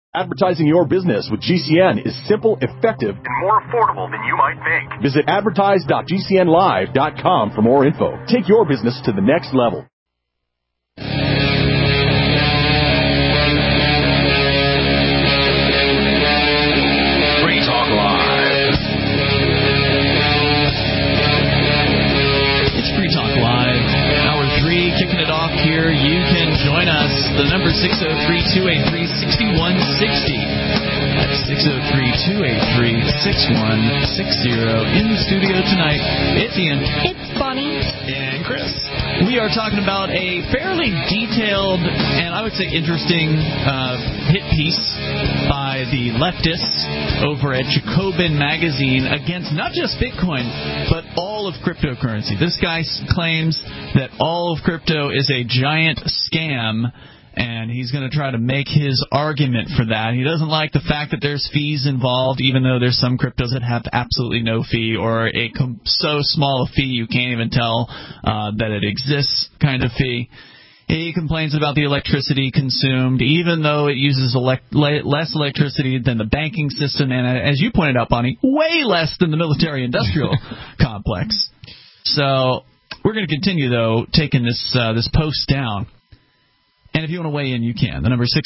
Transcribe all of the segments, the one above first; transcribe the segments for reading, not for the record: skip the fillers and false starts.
Advertising your business with GCN is simple, effective, and more affordable than you might think. Visit advertise.gcnlive.com for more info. Take your business to the next level. Free Talk Live. It's Free Talk Live. Hour 3, kicking it off here. You can join us. The number 603-283-6160. That's 603-283-6160. In the studio tonight, it's Ian. It's Bonnie. And Chris. We are talking about a fairly detailed and I would say interesting hit piece by the leftists over at Jacobin Magazine against not just Bitcoin, but all of cryptocurrency. This guy claims that all of crypto is a giant scam, and he's going to try to make his argument for that. He doesn't like the fact that there's fees involved, even though there's some cryptos that have absolutely no fee or so small a fee you can't even tell that it exists kind of fee. He complains about the electricity consumed, even though it uses less electricity than the banking system, and as you pointed out, Bonnie, way less than the military-industrial complex. So we're going to continue, though, taking this post down. And if you want to weigh in, you can. The number is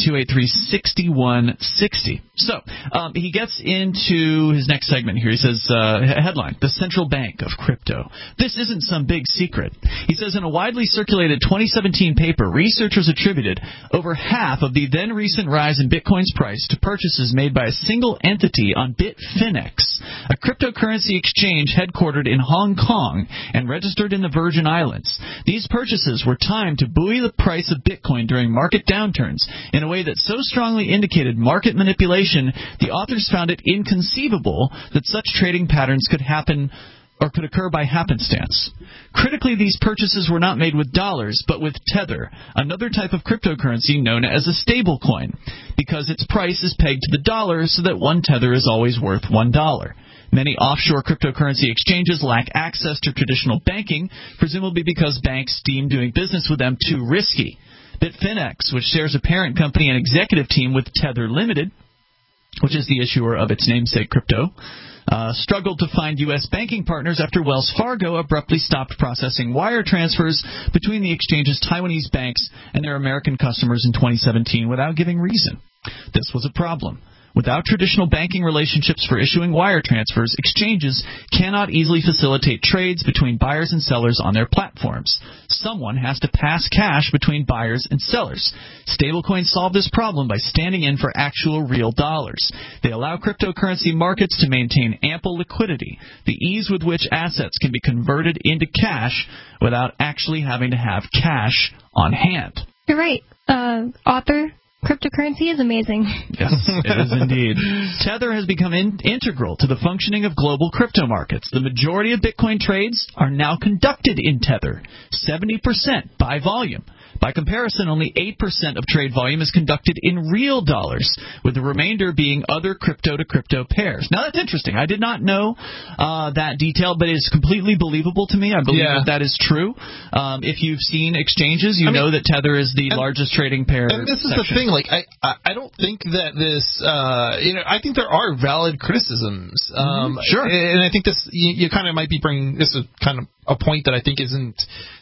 603-283-6160. So he gets into his next segment here. He says, headline, the central bank of crypto. This isn't some big secret. He says, in a widely circulated 2017 paper, researchers attributed over half of the then recent rise in Bitcoin's price to purchases made by a single entity on Bitfinex, a cryptocurrency exchange headquartered in Hong Kong and registered in the Virgin Islands. These purchases were timed to buoy the price of Bitcoin during market downturns in a way that so strongly indicated market manipulation, the authors found it inconceivable that such trading patterns could happen or could occur by happenstance. Critically, these purchases were not made with dollars, but with Tether, another type of cryptocurrency known as a stablecoin, because its price is pegged to the dollar so that one Tether is always worth $1. Many offshore cryptocurrency exchanges lack access to traditional banking, presumably because banks deem doing business with them too risky. Bitfinex, which shares a parent company and executive team with Tether Limited, which is the issuer of its namesake crypto, struggled to find U.S. banking partners after Wells Fargo abruptly stopped processing wire transfers between the exchange's Taiwanese banks and their American customers in 2017 without giving reason. This was a problem. Without traditional banking relationships for issuing wire transfers, exchanges cannot easily facilitate trades between buyers and sellers on their platforms. Someone has to pass cash between buyers and sellers. Stablecoins solve this problem by standing in for actual real dollars. They allow cryptocurrency markets to maintain ample liquidity, the ease with which assets can be converted into cash without actually having to have cash on hand. You're right. Author, cryptocurrency is amazing. Yes, it is indeed. Tether has become integral to the functioning of global crypto markets. The majority of Bitcoin trades are now conducted in Tether, 70% by volume. By comparison, only 8% of trade volume is conducted in real dollars, with the remainder being other crypto-to-crypto pairs. Now, that's interesting. I did not know that detail, but it's completely believable to me. I believe that is true. If you've seen exchanges, you know that Tether is the largest trading pair. And this is the thing. Like, I don't think that this, I think there are valid criticisms. Sure. And I think this, you kind of might be bringing, this is kind of a point that I think isn't,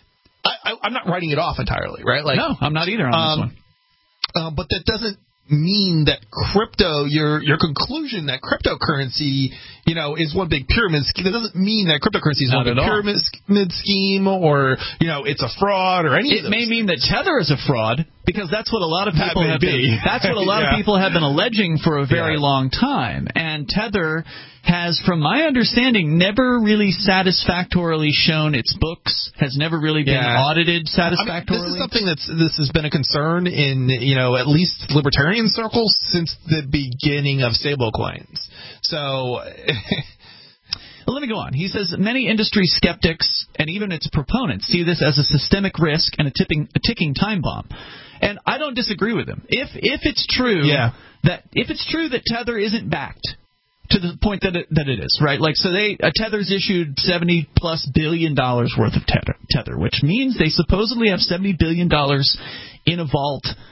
I'm not writing it off entirely, right? Like, no, I'm not either on this one. But that doesn't mean that crypto, your conclusion that cryptocurrency, is one big pyramid scheme. That doesn't mean that cryptocurrency is one big pyramid scheme or, it's a fraud or any of those. It may mean that Tether is a fraud because that's what a lot of people have been. That's what a lot of people have been alleging for a very long time. And Tether has, from my understanding, never really satisfactorily shown its books, has never really been audited satisfactorily. This is something this has been a concern in, at least libertarian circles since the beginning of stablecoins. So well, let me go on. He says many industry skeptics and even its proponents see this as a systemic risk and a ticking time bomb. And I don't disagree with him. If it's true that Tether isn't backed to the point that it is, right? Like, so Tether's issued $70+ billion worth of Tether, which means they supposedly have $70 billion in a vault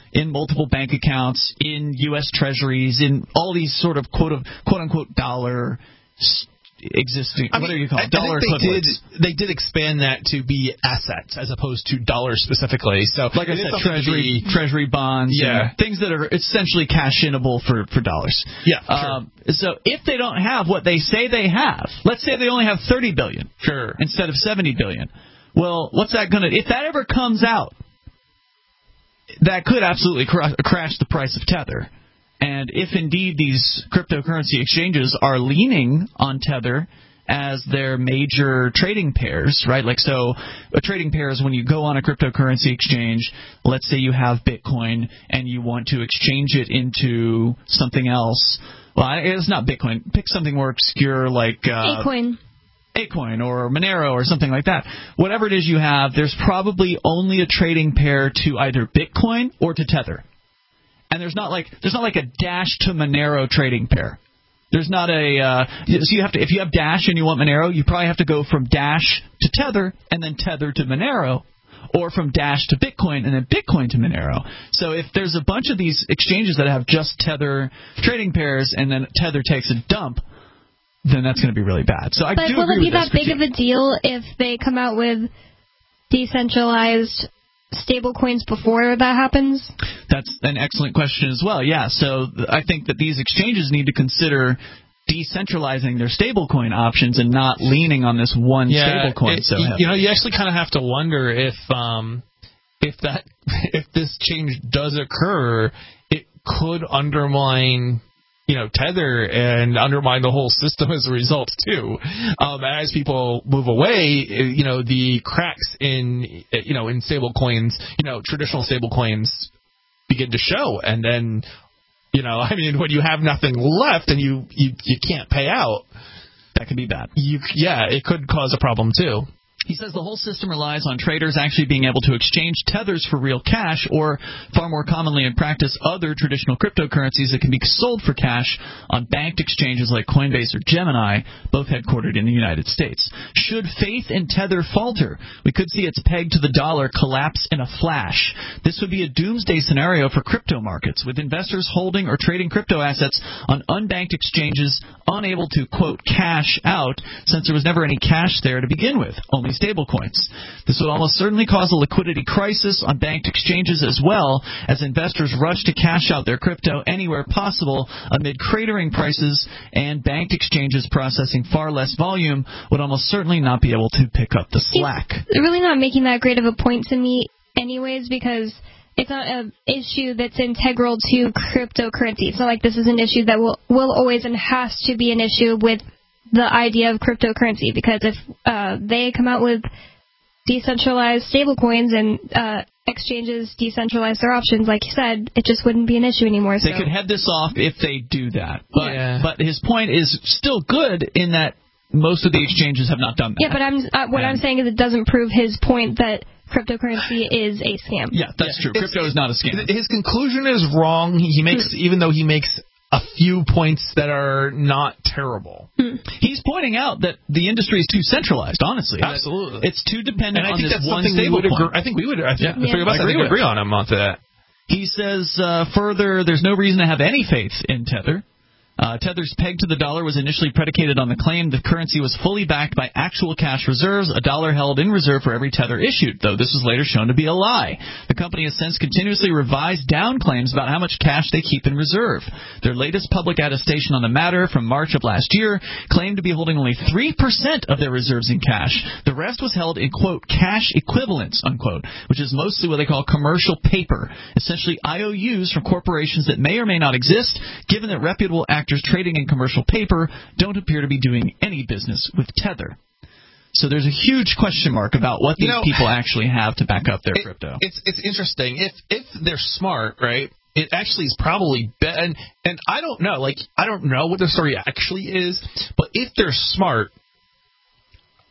in multiple bank accounts, in U.S. Treasuries, in all these sort of quote-unquote dollar existing, what do you call it? Dollar equivalents. They did expand that to be assets as opposed to dollars specifically. So, like I said, treasury bonds, things that are essentially cash-inable for dollars. Yeah, sure. So if they don't have what they say they have, let's say they only have $30 billion, sure, instead of $70 billion. Well, what's that going to? If that ever comes out, that could absolutely crash the price of Tether. And if indeed these cryptocurrency exchanges are leaning on Tether as their major trading pairs, right? Like, so a trading pair is when you go on a cryptocurrency exchange, let's say you have Bitcoin and you want to exchange it into something else. Well, it's not Bitcoin. Pick something more obscure like Acorn or Monero or something like that. Whatever it is you have, there's probably only a trading pair to either Bitcoin or to Tether. And there's not like a Dash to Monero trading pair. There's not a so you have to, if you have Dash and you want Monero, you probably have to go from Dash to Tether and then Tether to Monero, or from Dash to Bitcoin and then Bitcoin to Monero. So if there's a bunch of these exchanges that have just Tether trading pairs and then Tether takes a dump, then that's going to be really bad. So but will it be that big of a deal if they come out with decentralized stable coins before that happens? That's an excellent question as well. Yeah, so I think that these exchanges need to consider decentralizing their stablecoin options and not leaning on this one stablecoin. So you actually kind of have to wonder if this change does occur, it could undermine Tether and undermine the whole system as a result too. As people move away, the cracks in stable coins, traditional stable coins begin to show, and then when you have nothing left and you can't pay out, that could be bad. It could cause a problem too. He says the whole system relies on traders actually being able to exchange tethers for real cash, or far more commonly in practice, other traditional cryptocurrencies that can be sold for cash on banked exchanges like Coinbase or Gemini, both headquartered in the United States. Should faith in Tether falter, we could see its peg to the dollar collapse in a flash. This would be a doomsday scenario for crypto markets, with investors holding or trading crypto assets on unbanked exchanges unable to, quote, cash out, since there was never any cash there to begin with, only stablecoins. This would almost certainly cause a liquidity crisis on banked exchanges, as well as investors rush to cash out their crypto anywhere possible amid cratering prices, and banked exchanges processing far less volume would almost certainly not be able to pick up the slack. It's really not making that great of a point to me anyways, because it's not an issue that's integral to cryptocurrency. It's not like this is an issue that will always and has to be an issue with the idea of cryptocurrency, because if they come out with decentralized stablecoins and exchanges decentralize their options, like you said, it just wouldn't be an issue anymore. They could head this off if they do that. But his point is still good in that most of the exchanges have not done that. Yeah, but what I'm saying is it doesn't prove his point that cryptocurrency is a scam. Yeah, that's true. Crypto is not a scam. His conclusion is wrong. He makes, even though he makes a few points that are not terrible. He's pointing out that the industry is too centralized, honestly. Absolutely. It's too dependent on this one stablecoin. I think we would. The three of us agree on him on that. He says further, there's no reason to have any faith in Tether. Tether's peg to the dollar was initially predicated on the claim the currency was fully backed by actual cash reserves, a dollar held in reserve for every Tether issued, though this was later shown to be a lie. The company has since continuously revised down claims about how much cash they keep in reserve. Their latest public attestation on the matter from March of last year claimed to be holding only 3% of their reserves in cash. The rest was held in, quote, cash equivalents, unquote, which is mostly what they call commercial paper, essentially IOUs from corporations that may or may not exist, given that reputable actors trading in commercial paper don't appear to be doing any business with Tether. So there's a huge question mark about what these people actually have to back up their crypto. It's interesting. If they're smart, right, it actually is probably and I don't know, I don't know what the story actually is, but if they're smart,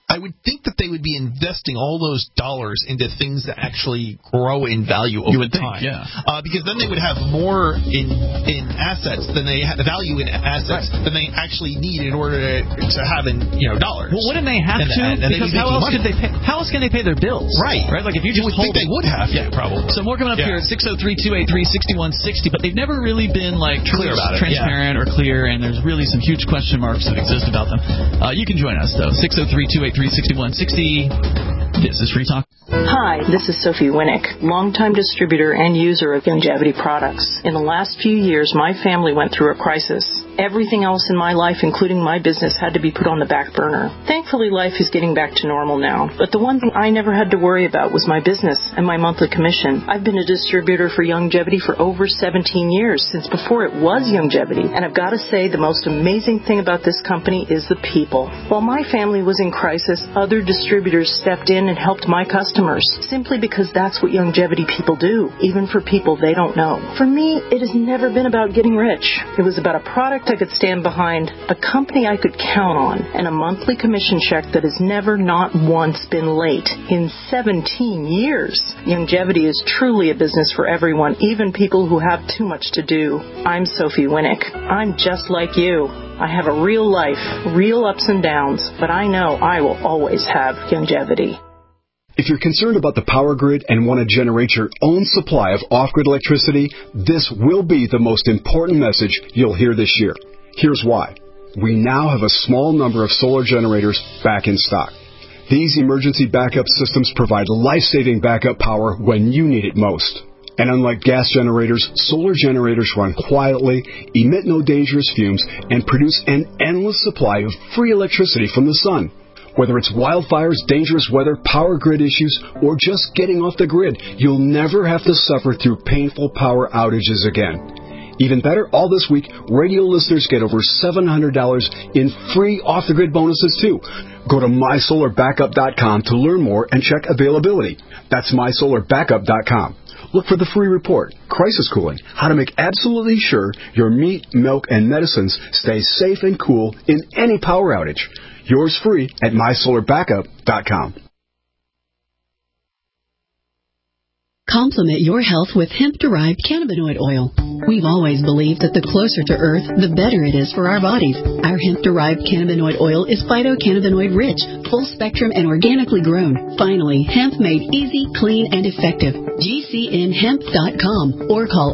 I would think that they would be investing all those dollars into things that actually grow in value over time. Because then they would have more in assets than they value in assets than they actually need in order to have in dollars. Well, wouldn't they have to? Because how else could they pay? How else can they pay their bills? Right. Like if you just think they would have to, probably. So more coming up here at 603-283-6160, but they've never really been like clear about it, transparent or clear, and there's really some huge question marks that exist about them. You can join us though. 603-283-6160. This is Free Talk. Hi, this is Sophie Winnick, longtime distributor and user of Youngevity products. In the last few years, my family went through a crisis. Everything else in my life, including my business, had to be put on the back burner. Thankfully, life is getting back to normal now. But the one thing I never had to worry about was my business and my monthly commission. I've been a distributor for Youngevity for over 17 years, since before it was Youngevity. And I've got to say, the most amazing thing about this company is the people. While my family was in crisis, other distributors stepped in and helped my customers, simply because that's what Youngevity people do, even for people they don't know. For me, it has never been about getting rich. It was about a product I could stand behind, a company I could count on, and a monthly commission check that has never not once been late in 17 years. Youngevity is truly a business for everyone, even people who have too much to do. I'm Sophie Winnick. I'm just like you. I have a real life, real ups and downs, but I know I will always have Youngevity. If you're concerned about the power grid and want to generate your own supply of off-grid electricity, this will be the most important message you'll hear this year. Here's why. We now have a small number of solar generators back in stock. These emergency backup systems provide life-saving backup power when you need it most. And unlike gas generators, solar generators run quietly, emit no dangerous fumes, and produce an endless supply of free electricity from the sun. Whether it's wildfires, dangerous weather, power grid issues, or just getting off the grid, you'll never have to suffer through painful power outages again. Even better, all this week, radio listeners get over $700 in free off-the-grid bonuses, too. Go to mysolarbackup.com to learn more and check availability. That's mysolarbackup.com. Look for the free report, Crisis Cooling, how to make absolutely sure your meat, milk, and medicines stay safe and cool in any power outage. Yours free at mysolarbackup.com. Complement your health with hemp-derived cannabinoid oil. We've always believed that the closer to Earth, the better it is for our bodies. Our hemp-derived cannabinoid oil is phytocannabinoid-rich, full-spectrum, and organically grown. Finally, hemp made easy, clean, and effective. GCNhemp.com or call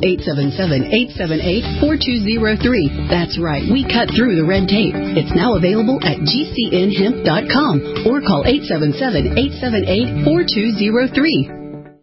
877-878-4203. That's right, we cut through the red tape. It's now available at GCNhemp.com or call 877-878-4203.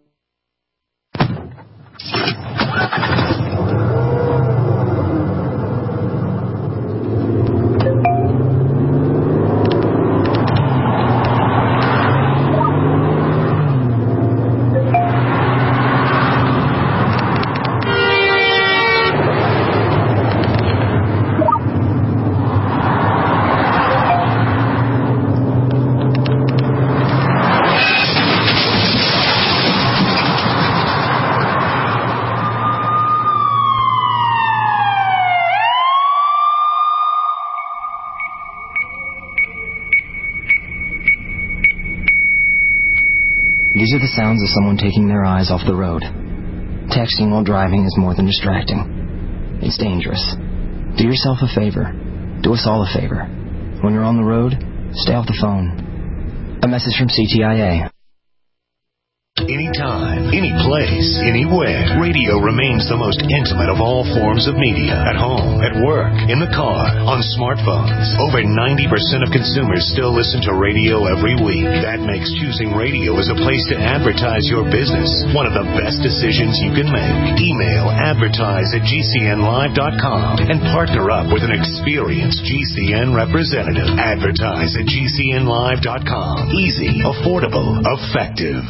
These are the sounds of someone taking their eyes off the road. Texting while driving is more than distracting. It's dangerous. Do yourself a favor. Do us all a favor. When you're on the road, stay off the phone. A message from CTIA. Anytime, any place, anywhere, radio remains the most intimate of all forms of media. At home, at work, in the car, on smartphones. Over 90% of consumers still listen to radio every week. That makes choosing radio as a place to advertise your business one of the best decisions you can make. Email advertise@gcnlive.com and partner up with an experienced GCN representative. Advertise@gcnlive.com. Easy, affordable, effective.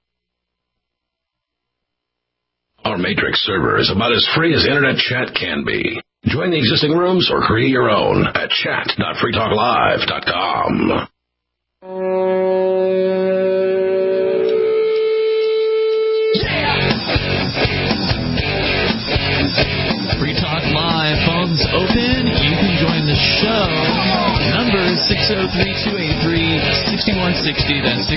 Our Matrix server is about as free as internet chat can be. Join the existing rooms or create your own at chat.freetalklive.com. Free Talk Live, phones open. You can join the show. Number is 603-283-6160. 603-6160. That's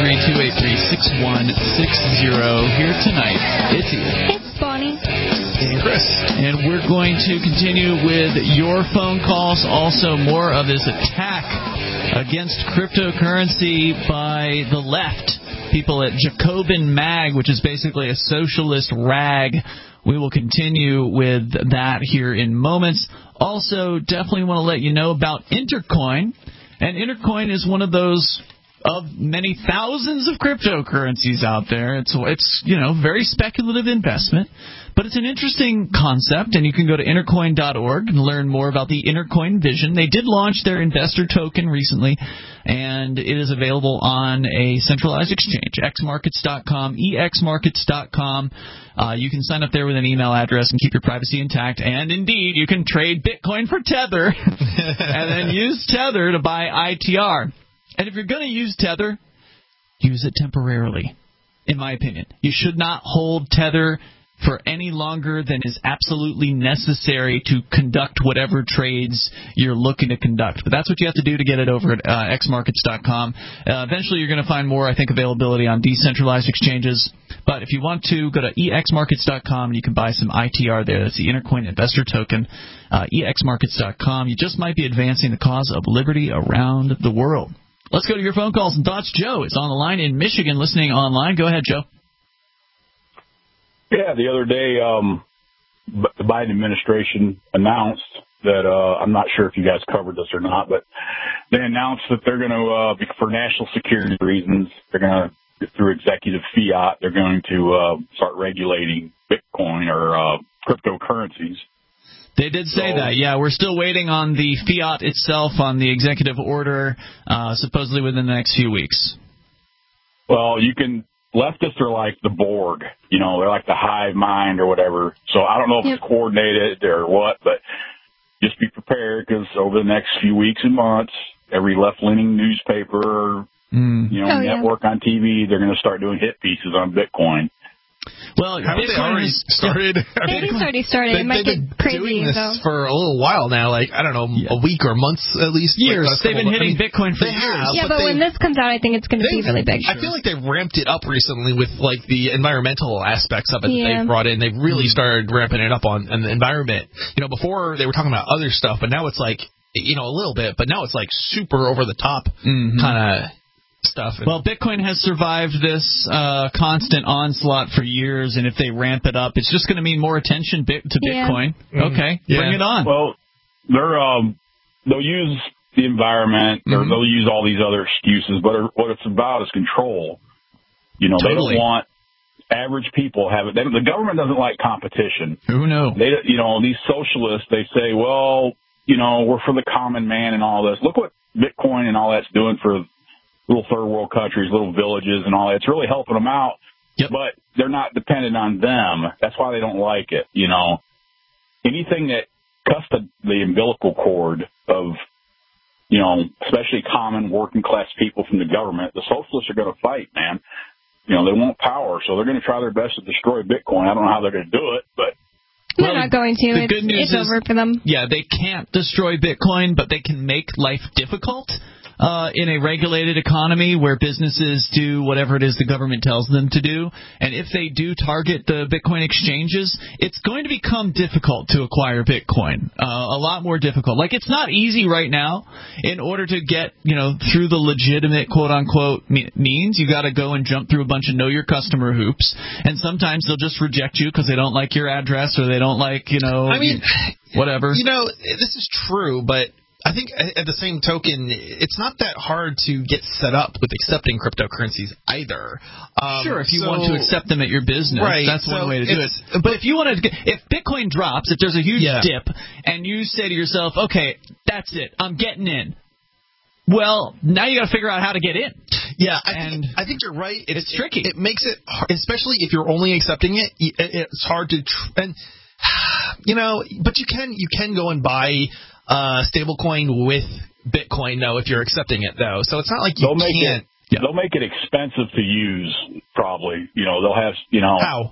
603-283-6160. Here tonight, it's Ian. It's Bonnie. And Chris. And we're going to continue with your phone calls. Also, more of this attack against cryptocurrency by the left. People at Jacobin Mag, which is basically a socialist rag. We will continue with that here in moments. Also, definitely want to let you know about Intercoin. And Intercoin is one of those of many thousands of cryptocurrencies out there. It's very speculative investment, but it's an interesting concept, and you can go to intercoin.org and learn more about the Intercoin vision. They did launch their investor token recently, and it is available on a centralized exchange, xmarkets.com, exmarkets.com. You can sign up there with an email address and keep your privacy intact, and indeed, you can trade Bitcoin for Tether and then use Tether to buy ITR. And if you're going to use Tether, use it temporarily, in my opinion. You should not hold Tether for any longer than is absolutely necessary to conduct whatever trades you're looking to conduct. But that's what you have to do to get it over at xmarkets.com. Eventually, you're going to find more, I think, availability on decentralized exchanges. But if you want to, go to exmarkets.com, and you can buy some ITR there. That's the Intercoin Investor Token, exmarkets.com. You just might be advancing the cause of liberty around the world. Let's go to your phone calls and thoughts. Joe is on the line in Michigan, listening online. Go ahead, Joe. Yeah, the other day, the Biden administration announced that, I'm not sure if you guys covered this or not, but they announced that they're going to, for national security reasons, they're going to, through executive fiat, they're going to start regulating Bitcoin or cryptocurrencies. They did say that, yeah. We're still waiting on the fiat itself, on the executive order, supposedly within the next few weeks. Well, leftists are like the Borg, they're like the hive mind or whatever. So I don't know if it's coordinated or what, but just be prepared, because over the next few weeks and months, every left-leaning newspaper, network on TV, they're going to start doing hit pieces on Bitcoin. Well, haven't they already started? Maybe it's already started. It might get crazy. They've been doing this for a little while now, a week or months at least. Years. They've been hitting Bitcoin for years. Yeah, but when this comes out, I think it's going to be really big. I feel like they've ramped it up recently with the environmental aspects of it that they've brought in. They've really started ramping it up on the environment. Before they were talking about other stuff, but now it's a little bit, but now it's super over the top kind of stuff. Well, Bitcoin has survived this constant onslaught for years, and if they ramp it up, it's just going to mean more attention to Bitcoin. Okay, bring it on. Well, they'll use the environment, or they'll use all these other excuses, but what it's about is control. They don't want average people have it. The government doesn't like competition. Who knows? These socialists, they say, well, we're for the common man and all this. Look what Bitcoin and all that's doing for little third world countries, little villages and all that. It's really helping them out, but they're not dependent on them. That's why they don't like it. Anything that cuts the umbilical cord of, especially common working class people from the government, the socialists are going to fight, man. They want power, so they're going to try their best to destroy Bitcoin. I don't know how they're going to do it, but they're not going to. It's over for them. Yeah, they can't destroy Bitcoin, but they can make life difficult. In a regulated economy where businesses do whatever it is the government tells them to do. And if they do target the Bitcoin exchanges, it's going to become difficult to acquire Bitcoin. A lot more difficult. It's not easy right now. In order to get, through the legitimate quote-unquote means, you got to go and jump through a bunch of know your customer hoops. And sometimes they'll just reject you because they don't like your address or they don't like, whatever. This is true, but I think at the same token, it's not that hard to get set up with accepting cryptocurrencies either. Sure, if you want to accept them at your business, that's one way to do it. But if Bitcoin drops, if there's a huge dip, and you say to yourself, okay, that's it, I'm getting in. Well, now you got to figure out how to get in. Yeah, I think you're right. It's tricky. It makes it, especially if you're only accepting it, it's hard to, but you can go and buy stablecoin with Bitcoin, though, if you're accepting it, though. So it's not like you can't. They'll make it expensive to use, probably. They'll have, How?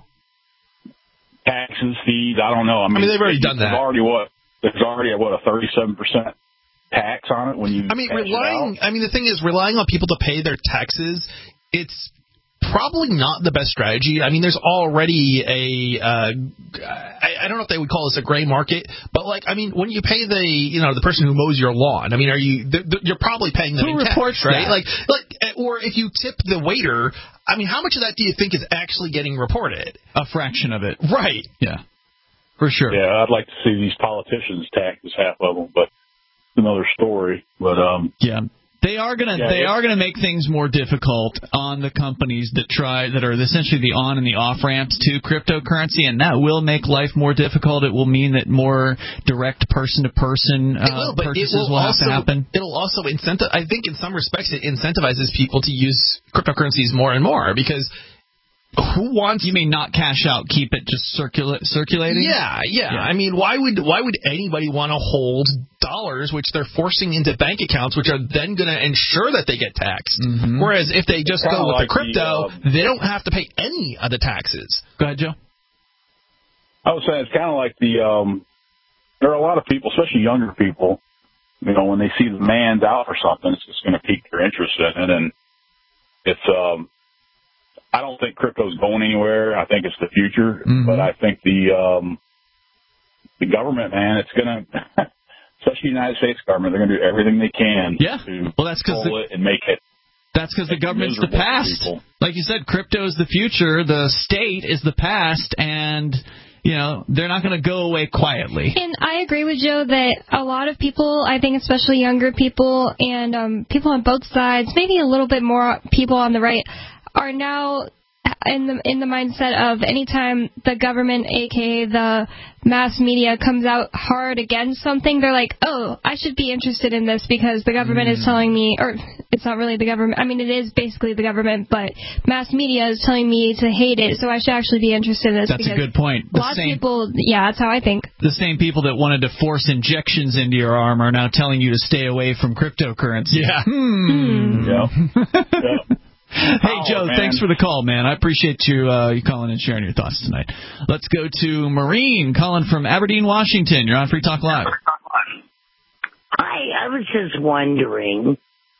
Taxes, fees, I don't know. I mean they've already done that. There's already a 37% tax on it when you. I mean, the thing is, relying on people to pay their taxes, it's probably not the best strategy. I mean, there's already I don't know if they would call this a gray market, but when you pay the person who mows your lawn, I mean, you're probably paying them in tax, right? Or if you tip the waiter, I mean, how much of that do you think is actually getting reported? A fraction of it. Right. Yeah. For sure. Yeah, I'd like to see these politicians tax half of them, but it's another story. But yeah. They are gonna make things more difficult on the companies that are essentially the on and the off ramps to cryptocurrency, and that will make life more difficult. It will mean that more direct person to person purchases will have to happen. It'll also I think in some respects it incentivizes people to use cryptocurrencies more and more, because who wants? You mean not cash out, keep it just circulating? Yeah. I mean, why would anybody want to hold dollars which they're forcing into bank accounts, which are then going to ensure that they get taxed? Mm-hmm. Whereas if they just go with the crypto, they don't have to pay any of the taxes. Go ahead, Joe. I was saying it's kind of like there are a lot of people, especially younger people, when they see the man's out for something, it's just going to pique their interest in it, and it's I don't think crypto's going anywhere. I think it's the future, but I think the government, man, it's going to, especially the United States government, they're going to do everything they can to control it and make it. That's because the government's the past. Like you said, crypto is the future. The state is the past, and they're not going to go away quietly. And I agree with Joe that a lot of people, I think especially younger people and people on both sides, maybe a little bit more people on the right, are now in the mindset of anytime the government, aka the mass media, comes out hard against something, they're like, oh, I should be interested in this because the government is telling me, or it's not really the government, I mean, it is basically the government, but mass media is telling me to hate it, so I should actually be interested in this. That's a good point. Lots of people, that's how I think. The same people that wanted to force injections into your arm are now telling you to stay away from cryptocurrency. Yeah. Yeah. Hey, Joe, thanks for the call, man. I appreciate you calling and sharing your thoughts tonight. Let's go to Maureen calling from Aberdeen, Washington. You're on Free Talk Live. Hi, I was just wondering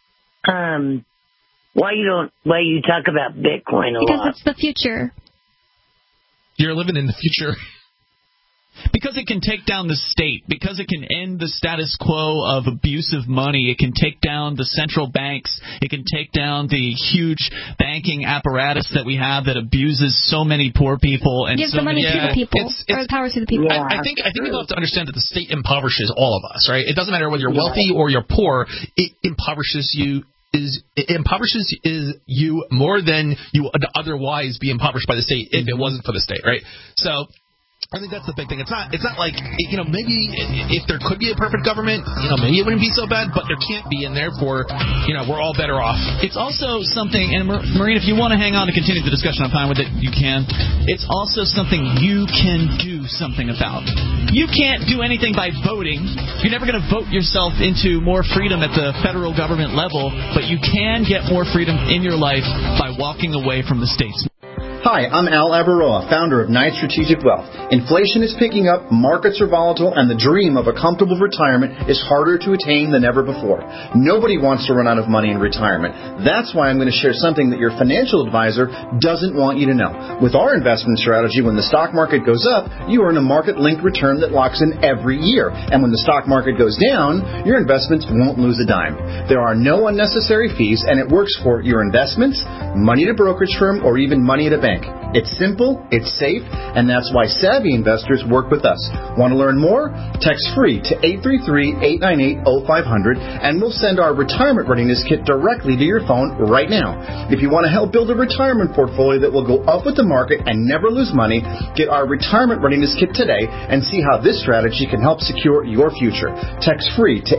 why you talk about Bitcoin a lot. Because it's the future. You're living in the future. Because it can take down the state, because it can end the status quo of abusive money, it can take down the central banks, it can take down the huge banking apparatus that we have that abuses so many poor people and gives the money to the people, or the power to the people. I think people have to understand that the state impoverishes all of us, right? It doesn't matter whether you're wealthy or you're poor, it impoverishes you. It impoverishes you more than you would otherwise be impoverished by the state if it wasn't for the state, right? So I think that's the big thing. It's not like, maybe if there could be a perfect government, maybe it wouldn't be so bad, but there can't be, and therefore, we're all better off. It's also something, and Maureen, if you want to hang on to continue the discussion, I'm fine with it, you can. It's also something you can do something about. You can't do anything by voting. You're never going to vote yourself into more freedom at the federal government level, but you can get more freedom in your life by walking away from the states. Hi, I'm Al Abaroa, founder of Knight Strategic Wealth. Inflation is picking up, markets are volatile, and the dream of a comfortable retirement is harder to attain than ever before. Nobody wants to run out of money in retirement. That's why I'm going to share something that your financial advisor doesn't want you to know. With our investment strategy, when the stock market goes up, you earn a market-linked return that locks in every year. And when the stock market goes down, your investments won't lose a dime. There are no unnecessary fees, and it works for your investments, money at a brokerage firm, or even money at a bank. It's simple, it's safe, and that's why savvy investors work with us. Want to learn more? Text free to 833-898-0500, and we'll send our retirement readiness kit directly to your phone right now. If you want to help build a retirement portfolio that will go up with the market and never lose money, get our retirement readiness kit today and see how this strategy can help secure your future. Text free to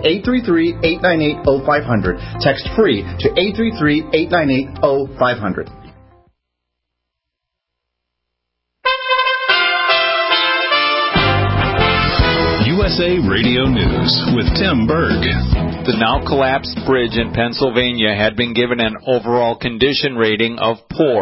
833-898-0500. Text free to 833-898-0500. USA Radio News with Tim Berg. The now-collapsed bridge in Pennsylvania had been given an overall condition rating of poor.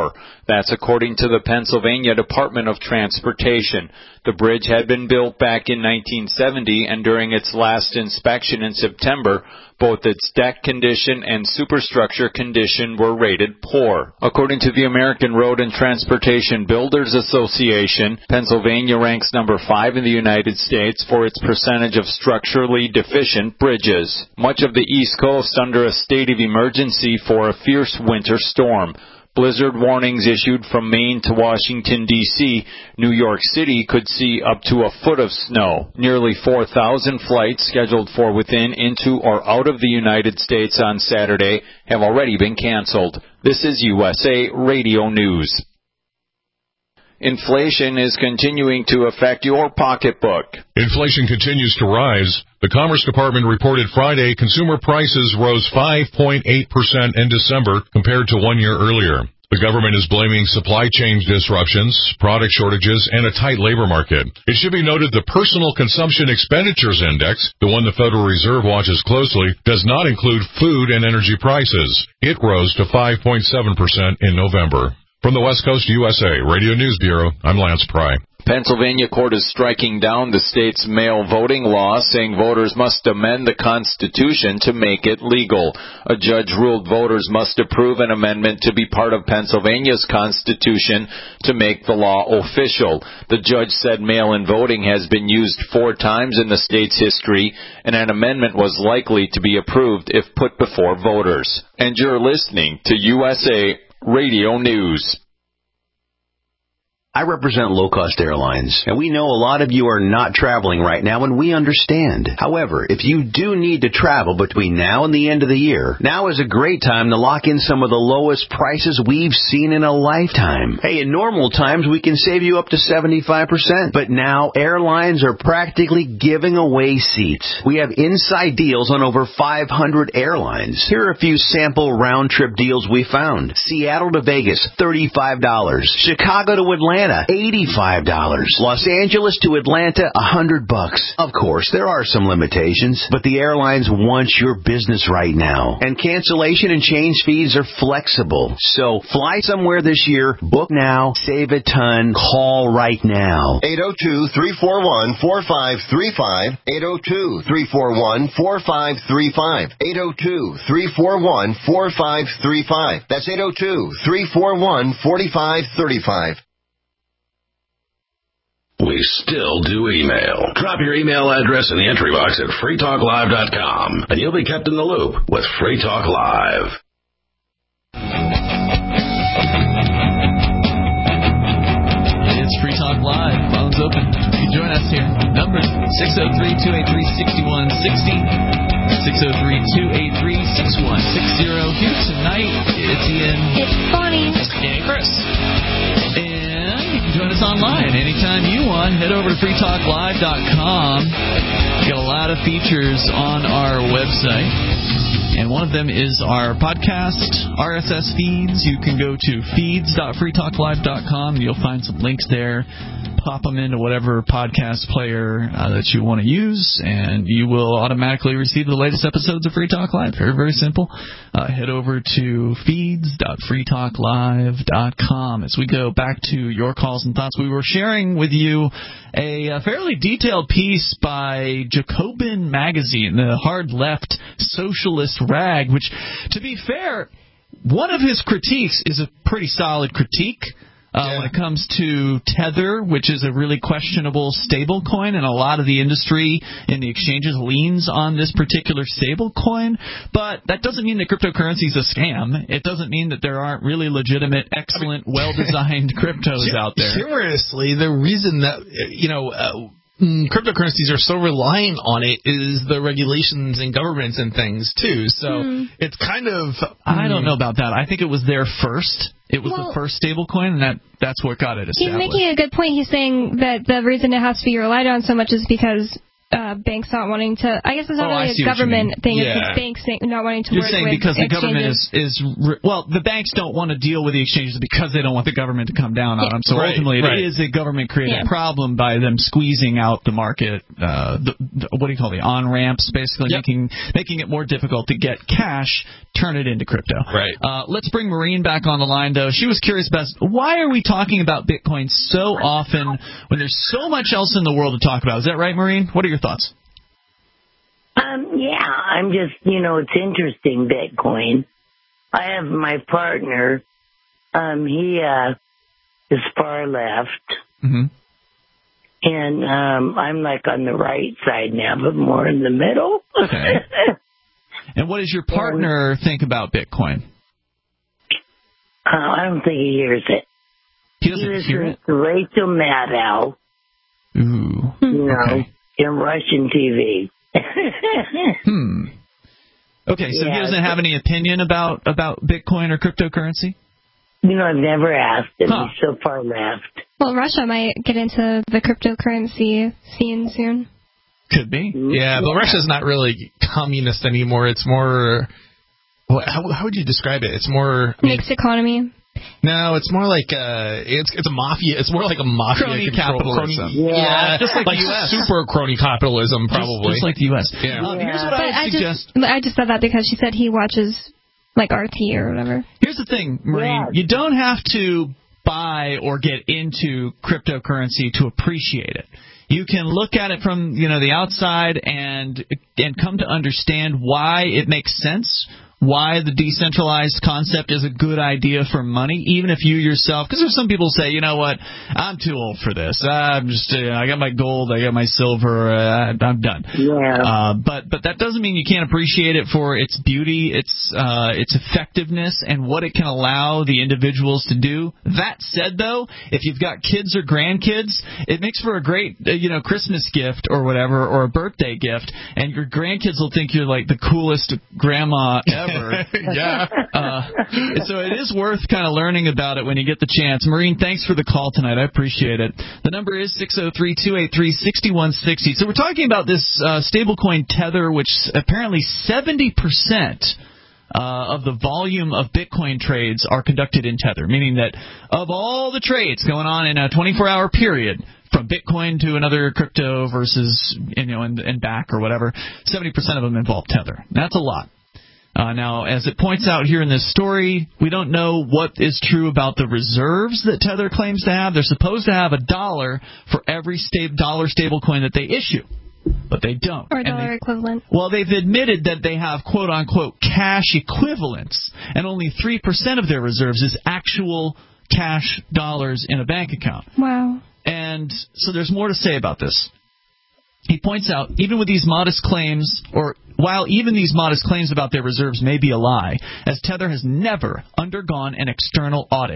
That's according to the Pennsylvania Department of Transportation. The bridge had been built back in 1970, and during its last inspection in September, both its deck condition and superstructure condition were rated poor. According to the American Road and Transportation Builders Association, Pennsylvania ranks number 5 in the United States for its percentage of structurally deficient bridges. Much of the East Coast under a state of emergency for a fierce winter storm. Blizzard warnings issued from Maine to Washington, D.C. New York City could see up to a foot of snow. Nearly 4,000 flights scheduled for within, into, or out of the United States on Saturday have already been canceled. This is USA Radio News. Inflation is continuing to affect your pocketbook. Inflation continues to rise. The Commerce Department reported Friday consumer prices rose 5.8% in December compared to 1 year earlier. The government is blaming supply chain disruptions, product shortages, and a tight labor market. It should be noted the Personal Consumption Expenditures Index, the one the Federal Reserve watches closely, does not include food and energy prices. It rose to 5.7% in November. From the West Coast USA Radio News Bureau, I'm Lance Pry. Pennsylvania court is striking down the state's mail voting law, saying voters must amend the Constitution to make it legal. A judge ruled voters must approve an amendment to be part of Pennsylvania's Constitution to make the law official. The judge said mail-in voting has been used 4 times in the state's history, and an amendment was likely to be approved if put before voters. And you're listening to USA Radio News. I represent low-cost airlines, and we know a lot of you are not traveling right now, and we understand. However, if you do need to travel between now and the end of the year, now is a great time to lock in some of the lowest prices we've seen in a lifetime. Hey, in normal times, we can save you up to 75%, but now airlines are practically giving away seats. We have inside deals on over 500 airlines. Here are a few sample round-trip deals we found. Seattle to Vegas, $35. Chicago to Atlanta, $85. Los Angeles to Atlanta, $100. Of course, there are some limitations, but the airlines want your business right now. And cancellation and change fees are flexible. So fly somewhere this year, book now, save a ton, call right now. 802-341-4535. 802-341-4535. 802-341-4535. That's 802-341-4535. We still do email. Drop your email address in the entry box at freetalklive.com, and you'll be kept in the loop with Free Talk Live. It's Free Talk Live. Phones open. You can join us here. Number 603-283-6160. 603-283-6160. Here tonight, it's Ian. It's Bonnie. And Chris. Join us online anytime you want. Head over to freetalklive.com. We've got a lot of features on our website. And one of them is our podcast, RSS feeds. You can go to feeds.freetalklive.com, and you'll find some links there. Pop them into whatever podcast player that you want to use, and you will automatically receive the latest episodes of Free Talk Live. Very, very simple. Head over to feeds.freetalklive.com. As we go back to your calls and thoughts, we were sharing with you a fairly detailed piece by Jacobin Magazine, the hard left socialist rag, which, to be fair, one of his critiques is a pretty solid critique. When it comes to Tether, which is a really questionable stable coin, and a lot of the industry in the exchanges leans on this particular stable coin. But that doesn't mean that cryptocurrency is a scam. It doesn't mean that there aren't really legitimate, excellent, well-designed cryptos out there. Seriously, the reason that, cryptocurrencies are so reliant on it is the regulations and governments and things, too. So it's kind of... I don't know about that. I think it was there first. It was the first stable coin, and that's what got it established. He's making a good point. He's saying that the reason it has to be relied on so much is because banks not wanting to. I guess it's not really a government thing. Yeah. It's banks not wanting to You're work saying with because the government exchanges. the banks don't want to deal with the exchanges because they don't want the government to come down on them. So ultimately, it is a government-created problem by them squeezing out the market. What do you call the on-ramps, basically making it more difficult to get cash, turn it into crypto. Right. Let's bring Maureen back on the line, though. She was curious about why are we talking about Bitcoin so often when there's so much else in the world to talk about. Is that right, Maureen? What are your thoughts? Yeah, I'm just, it's interesting, Bitcoin. I have my partner, he is far left, and I'm like on the right side now, but more in the middle. Okay. And what does your partner think about Bitcoin? I don't think he hears it. He doesn't hear it? To Rachel Maddow, in Russian TV. Okay, so he doesn't have any opinion about Bitcoin or cryptocurrency? I've never asked him. He's so far left. Well, Russia might get into the cryptocurrency scene soon. Could be. Yeah, but Russia's not really communist anymore. It's more... How would you describe it? It's more... Mixed economy. No, it's more like it's a mafia. It's more like a mafia crony capitalism. Just like the U.S. Super crony capitalism, probably. Just like the U.S. Yeah. Here's what I would suggest. I just said that because she said he watches like RT or whatever. Here's the thing, Maureen. You don't have to buy or get into cryptocurrency to appreciate it. You can look at it from the outside and come to understand why it makes sense. Why the decentralized concept is a good idea for money, even if you yourself, because there's some people who say, you know what, I'm too old for this. I'm just, I got my gold, I got my silver, I'm done. Yeah. But that doesn't mean you can't appreciate it for its beauty, its effectiveness, and what it can allow the individuals to do. That said, though, if you've got kids or grandkids, it makes for a great, Christmas gift or whatever, or a birthday gift, and your grandkids will think you're like the coolest grandma ever. Yeah. So it is worth kind of learning about it when you get the chance. Maureen, thanks for the call tonight. I appreciate it. The number is 603-283-6160. So we're talking about this stablecoin Tether, which apparently 70% of the volume of Bitcoin trades are conducted in Tether, meaning that of all the trades going on in a 24-hour period, from Bitcoin to another crypto versus, and back or whatever, 70% of them involve Tether. That's a lot. Now, as it points out here in this story, we don't know what is true about the reserves that Tether claims to have. They're supposed to have $1 for every dollar stablecoin that they issue, but they don't. Or dollar equivalent. Well, they've admitted that they have quote-unquote cash equivalents, and only 3% of their reserves is actual cash dollars in a bank account. Wow. And so there's more to say about this. He points out, even with these modest claims, or while even these modest claims about their reserves may be a lie, as Tether has never undergone an external audit.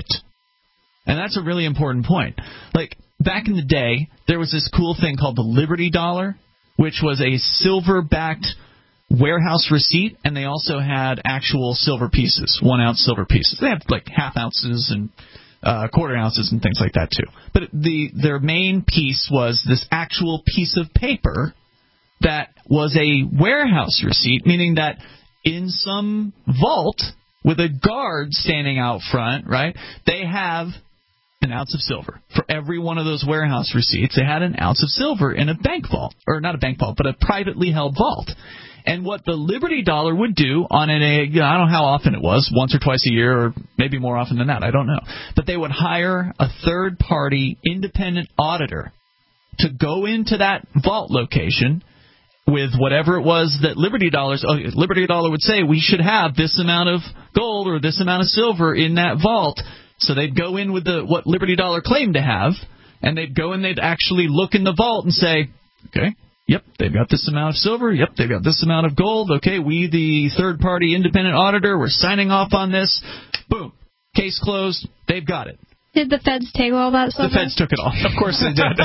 And that's a really important point. Like, back in the day, there was this cool thing called the Liberty Dollar, which was a silver-backed warehouse receipt, and they also had actual silver pieces, 1-ounce silver pieces. They had, like, half ounces and quarter ounces and things like that too. But their main piece was this actual piece of paper that was a warehouse receipt, meaning that in some vault with a guard standing out front, right, they have an ounce of silver. For every one of those warehouse receipts, they had an ounce of silver in a bank vault, or not a bank vault, but a privately held vault. And what the Liberty Dollar would do on I don't know how often it was, once or twice a year, or maybe more often than that, I don't know. But they would hire a third-party independent auditor to go into that vault location with whatever it was that Liberty Dollar would say, we should have this amount of gold or this amount of silver in that vault. So they'd go in with what Liberty Dollar claimed to have, and they'd go and they'd actually look in the vault and say, okay, yep, they've got this amount of silver. Yep, they've got this amount of gold. Okay, we, the third-party independent auditor, we're signing off on this. Boom. Case closed. They've got it. Did the feds take all that silver? The feds took it all. Of course they did.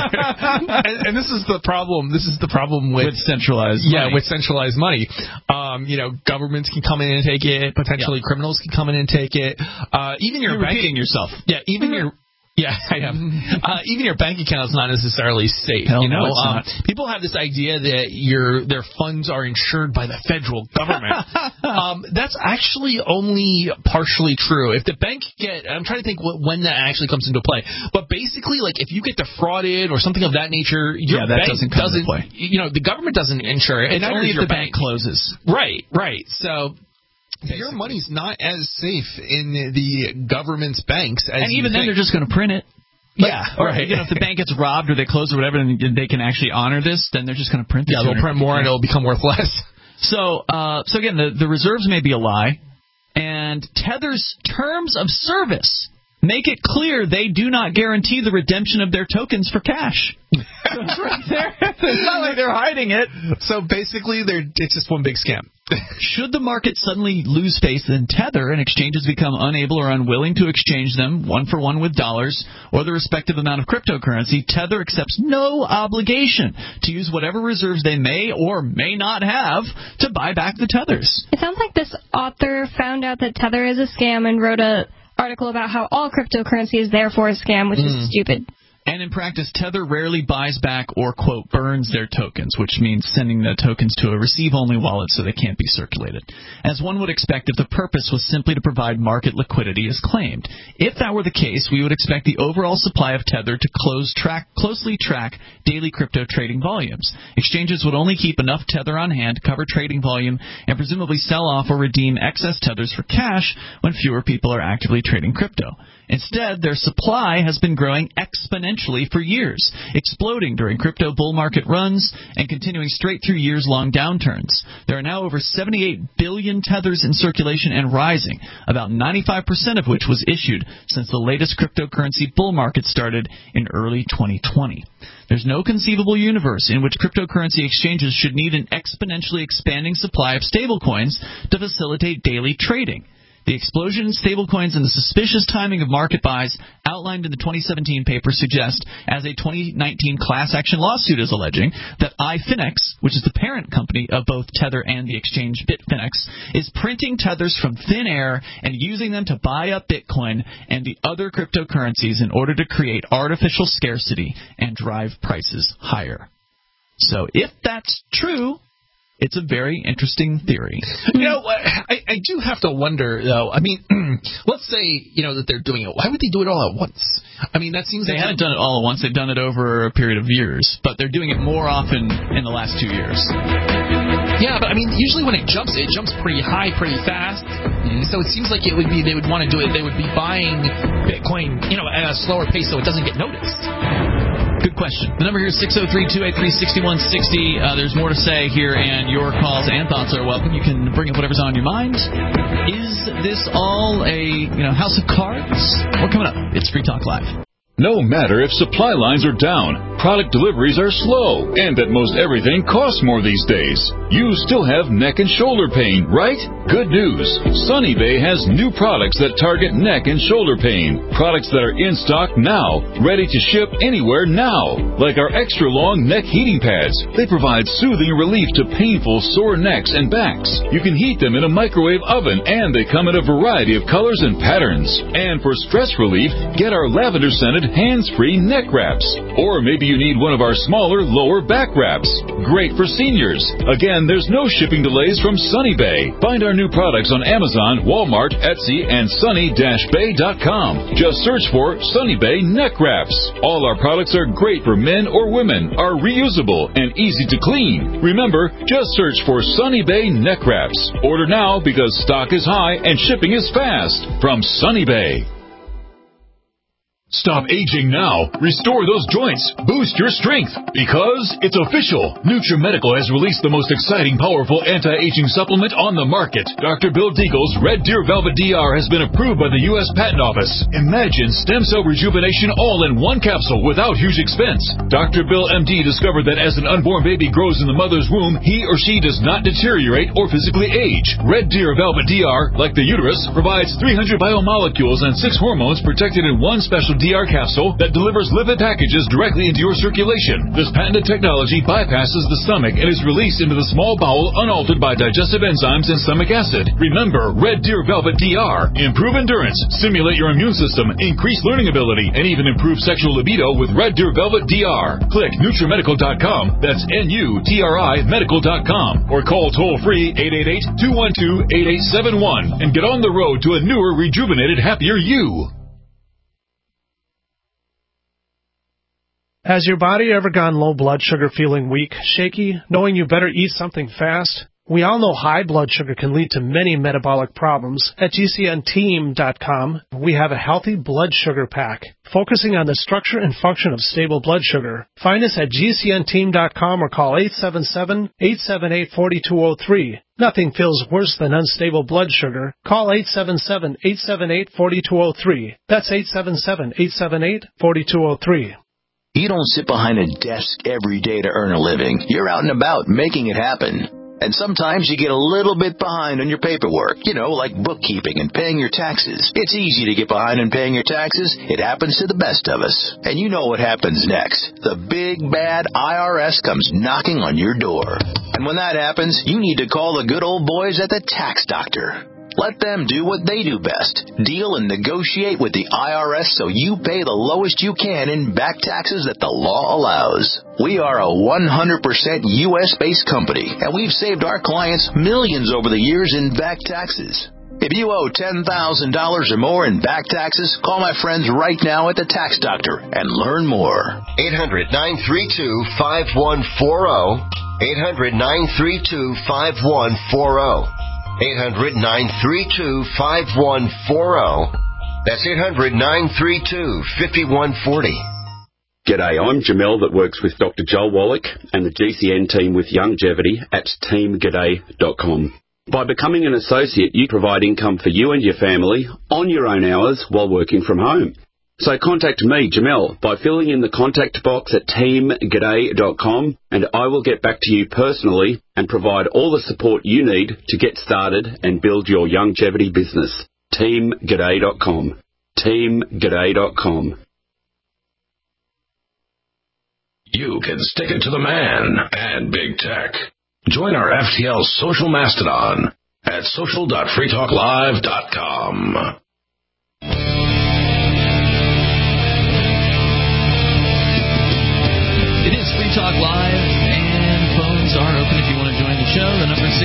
and this is the problem. This is the problem with centralized money. Yeah, with centralized money. Governments can come in and take it. Potentially criminals can come in and take it. Even your You're repeating yourself. Yeah, even Yeah, I have. Even your bank account is not necessarily safe. Hell you know, no, it's not. People have this idea that their funds are insured by the federal government. That's actually only partially true. If the bank I'm trying to think when that actually comes into play. But basically, like if you get defrauded or something of that nature, your bank doesn't come into play. You know, the government doesn't insure it. It's only if the bank closes. Right. So. Basically. Your money's not as safe in the government's banks as and even then, they're just going to print it. Yeah, right. You know, if the bank gets robbed or they close or whatever, and they can actually honor this, then they're just going to print it. Yeah, they'll print more and it'll become worth less. So again, the reserves may be a lie, and Tether's terms of service make it clear they do not guarantee the redemption of their tokens for cash. So it's right there. It's not like they're hiding it. So basically, it's just one big scam. Should the market suddenly lose faith in Tether and exchanges become unable or unwilling to exchange them one for one with dollars or the respective amount of cryptocurrency, Tether accepts no obligation to use whatever reserves they may or may not have to buy back the Tethers. It sounds like this author found out that Tether is a scam and wrote an article about how all cryptocurrency is therefore a scam, which is stupid. And in practice, Tether rarely buys back or, quote, burns their tokens, which means sending the tokens to a receive-only wallet so they can't be circulated. As one would expect if the purpose was simply to provide market liquidity as claimed. If that were the case, we would expect the overall supply of Tether to closely track daily crypto trading volumes. Exchanges would only keep enough Tether on hand to cover trading volume and presumably sell off or redeem excess Tethers for cash when fewer people are actively trading crypto. Instead, their supply has been growing exponentially for years, exploding during crypto bull market runs and continuing straight through years-long downturns. There are now over 78 billion Tethers in circulation and rising, about 95% of which was issued since the latest cryptocurrency bull market started in early 2020. There's no conceivable universe in which cryptocurrency exchanges should need an exponentially expanding supply of stablecoins to facilitate daily trading. The explosion in stablecoins and the suspicious timing of market buys outlined in the 2017 paper suggest, as a 2019 class action lawsuit is alleging, that iFinex, which is the parent company of both Tether and the exchange Bitfinex, is printing Tethers from thin air and using them to buy up Bitcoin and the other cryptocurrencies in order to create artificial scarcity and drive prices higher. So if that's true, it's a very interesting theory. You know, I do have to wonder, though. I mean, let's say, that they're doing it. Why would they do it all at once? I mean, that seems they haven't done it all at once. They've done it over a period of years, but they're doing it more often in the last 2 years. Yeah, but I mean, usually when it jumps pretty high, pretty fast. So it seems like they would want to do it. They would be buying Bitcoin, at a slower pace so it doesn't get noticed. Good question. The number here is 603-283-6160. There's more to say here, and your calls and thoughts are welcome. You can bring up whatever's on your mind. Is this all a house of cards? We're coming up. It's Free Talk Live. No matter if supply lines are down, product deliveries are slow, and that most everything costs more these days, you still have neck and shoulder pain, right? Good news. Sunny Bay has new products that target neck and shoulder pain. Products that are in stock now, ready to ship anywhere now. Like our extra long neck heating pads. They provide soothing relief to painful sore necks and backs. You can heat them in a microwave oven, and they come in a variety of colors and patterns. And for stress relief, get our lavender scented hands-free neck wraps. Or maybe you need one of our smaller lower back wraps. Great for seniors. Again, there's no shipping delays from Sunny Bay. Find our new products on Amazon, Walmart, Etsy, and sunny-bay.com. Just search for Sunny Bay neck wraps. All our products are great for men or women, are reusable, and easy to clean. Remember, just search for Sunny Bay neck wraps. Order now because stock is high and shipping is fast. From Sunny Bay. Stop aging now. Restore those joints. Boost your strength. Because it's official. NutriMedical has released the most exciting, powerful anti-aging supplement on the market. Dr. Bill Deagle's Red Deer Velvet DR has been approved by the U.S. Patent Office. Imagine stem cell rejuvenation all in one capsule without huge expense. Dr. Bill MD discovered that as an unborn baby grows in the mother's womb, he or she does not deteriorate or physically age. Red Deer Velvet DR, like the uterus, provides 300 biomolecules and 6 hormones protected in one special DR capsule that delivers lipid packages directly into your circulation. This patented technology bypasses the stomach and is released into the small bowel unaltered by digestive enzymes and stomach acid. Remember, Red Deer Velvet DR. Improve endurance, stimulate your immune system, increase learning ability, and even improve sexual libido with Red Deer Velvet DR. Click NutriMedical.com. That's NUTRI Medical.com. Or call toll-free 888-212-8871 and get on the road to a newer, rejuvenated, happier you. Has your body ever gone low blood sugar, feeling weak, shaky, knowing you better eat something fast? We all know high blood sugar can lead to many metabolic problems. At GCNteam.com, we have a healthy blood sugar pack, focusing on the structure and function of stable blood sugar. Find us at GCNteam.com or call 877-878-4203. Nothing feels worse than unstable blood sugar. Call 877-878-4203. That's 877-878-4203. You don't sit behind a desk every day to earn a living. You're out and about making it happen. And sometimes you get a little bit behind on your paperwork, like bookkeeping and paying your taxes. It's easy to get behind on paying your taxes. It happens to the best of us. And you know what happens next. The big, bad IRS comes knocking on your door. And when that happens, you need to call the good old boys at the Tax Doctor. Let them do what they do best. Deal and negotiate with the IRS so you pay the lowest you can in back taxes that the law allows. We are a 100% U.S.-based company, and we've saved our clients millions over the years in back taxes. If you owe $10,000 or more in back taxes, call my friends right now at the Tax Doctor and learn more. 800-932-5140. 800-932-5140. 800-932-5140. That's 800-932-5140. G'day, I'm Jamel that works with Dr. Joel Wallach and the GCN team with Longevity at teamg'day.com. By becoming an associate, you provide income for you and your family on your own hours while working from home. So contact me, Jamel, by filling in the contact box at teamg'day.com, and I will get back to you personally and provide all the support you need to get started and build your longevity business. teamg'day.com. teamg'day.com. You can stick it to the man and big tech. Join our FTL social mastodon at social.freetalklive.com. It is Free Talk Live, and phones are open if you want to join the show. The number is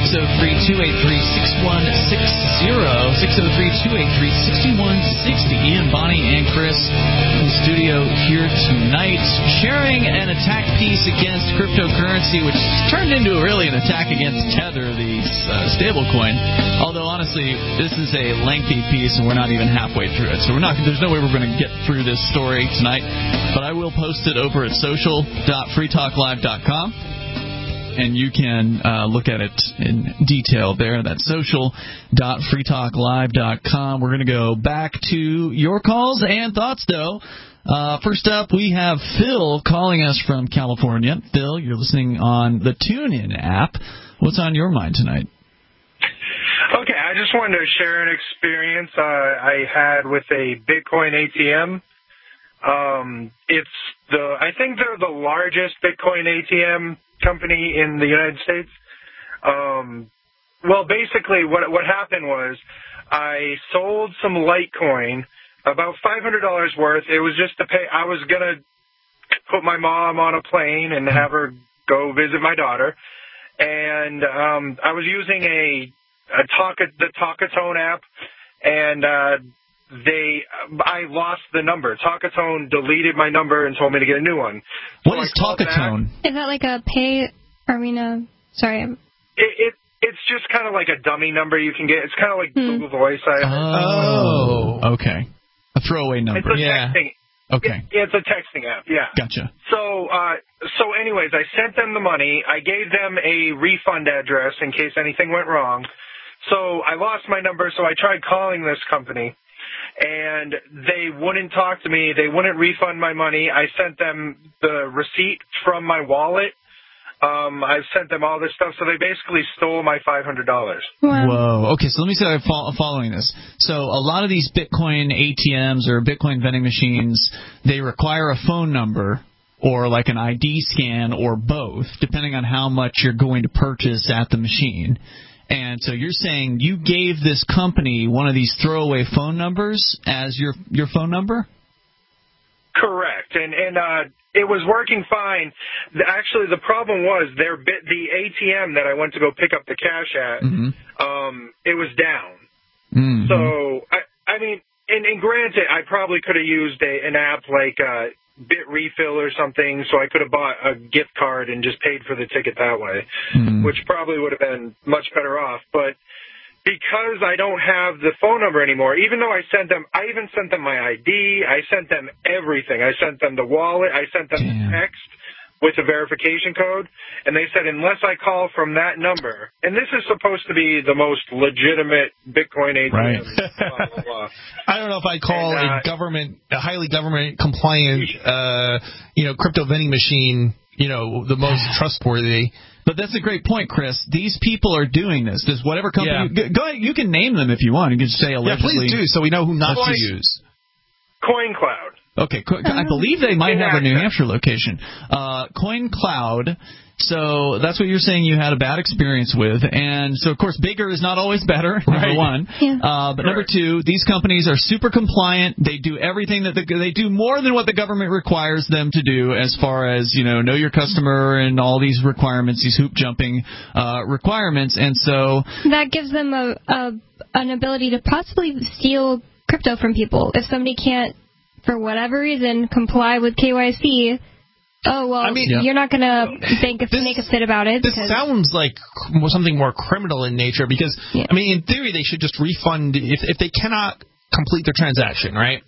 603-283-6160, 603-283-6160. Ian, Bonnie, and Chris in the studio here tonight, sharing an attack piece against cryptocurrency, which turned into really an attack against Tether, the stablecoin. Although, honestly, this is a lengthy piece, and we're not even halfway through it. So there's no way we're going to get through this story tonight. But I will post it over at social.freetalklive.com. And you can look at it in detail there. That's social.freetalklive.com. We're going to go back to your calls and thoughts, though. First up, we have Phil calling us from California. Phil, you're listening on the TuneIn app. What's on your mind tonight? Okay, I just wanted to share an experience I had with a Bitcoin ATM. I think they're the largest Bitcoin ATM company in the United States. Well, basically, what happened was I sold some Litecoin, about $500 worth. It was just to pay. I was gonna put my mom on a plane and have her go visit my daughter, and I was using the Talkatone app, and I lost the number. Talkatone deleted my number and told me to get a new one. What is Talkatone? Is that like a sorry. It's just kind of like a dummy number you can get. It's kind of like Google Voice. Okay. A throwaway number. It's a texting. Okay. It's a texting app, yeah. Gotcha. So anyways, I sent them the money. I gave them a refund address in case anything went wrong. So I lost my number, so I tried calling this company, and they wouldn't talk to me. They wouldn't refund my money. I sent them the receipt from my wallet I've sent them all this stuff, so they basically stole my $500. Whoa. Okay, so let me say I'm following this. So a lot of these Bitcoin ATMs or Bitcoin vending machines, they require a phone number or like an ID scan or both, depending on how much you're going to purchase at the machine. And so you're saying you gave this company one of these throwaway phone numbers as your phone number? Correct, and it was working fine. Actually, the problem was the ATM that I went to go pick up the cash at, it was down. Mm-hmm. So I mean, and granted, I probably could have used an app like BitRefill or something, so I could have bought a gift card and just paid for the ticket that way, which probably would have been much better off. But because I don't have the phone number anymore, even though I even sent them my ID, I sent them everything. I sent them the wallet, I sent them the text with the verification code, and they said unless I call from that number, and this is supposed to be the most legitimate Bitcoin ATM, right. blah, blah, blah. I don't know if I call a highly government compliant, crypto vending machine, the most trustworthy. But that's a great point, Chris. These people are doing this. Does whatever company... Yeah. Go ahead, you can name them if you want. You can say allegedly... Yeah, please do, so we know who not to use. CoinCloud. Okay, I believe they might have a New Hampshire location. CoinCloud... So that's what you're saying you had a bad experience with. And so, of course, bigger is not always better, number one. Yeah. But number two, these companies are super compliant. They do everything that they do more than what the government requires them to do as far as, know your customer and all these requirements, these hoop jumping requirements. And so that gives them an ability to possibly steal crypto from people. If somebody can't, for whatever reason, comply with KYC, you're not going to make a fit about it. This sounds like something more criminal in nature because, in theory, they should just refund if they cannot complete their transaction, right?